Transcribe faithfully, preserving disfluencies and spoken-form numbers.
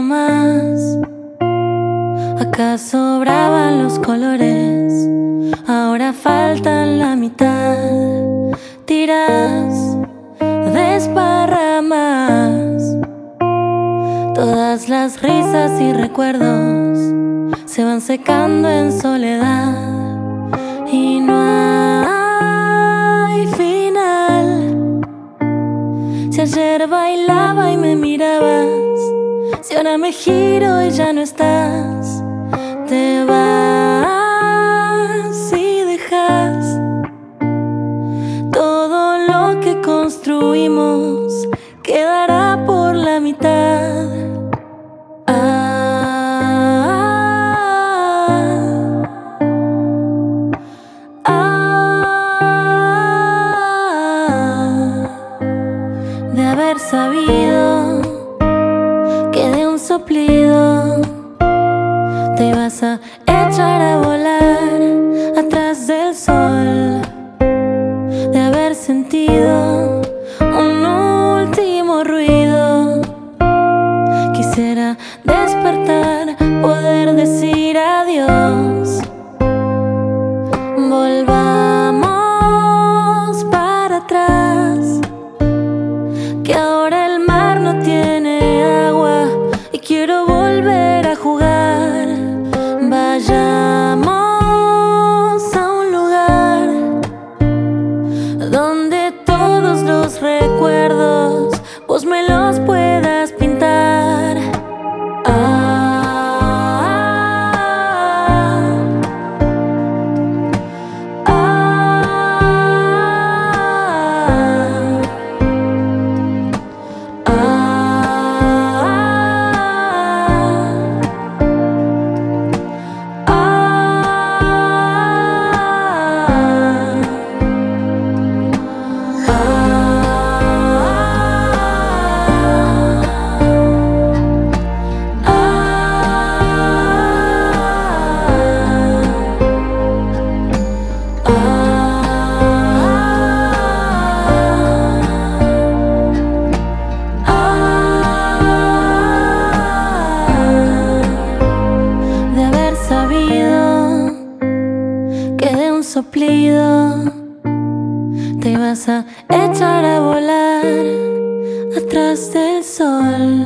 nomás. Acá sobraban los colores, ahora faltan la mitad. Tiras, desparramas, todas las risas y recuerdos se van secando en soledad. Y no hay final. Si ayer bailaba y me mirabas, si ahora me giro y ya no estás, te vas y dejas todo lo que construimos, quedará por la mitad. De haber sabido que de un soplido te ibas a echar a volar atrás del sol, de haber sentido un último ruido, quisiera despertar, poder decir adiós. Volvamos para atrás, que ahora el mar no tiene agua y quiero volver a jugar. Vayamos a un lugar donde todos los recuerdos vos me los puedas pintar. Soplido te ibas a echar a volar atrás del sol.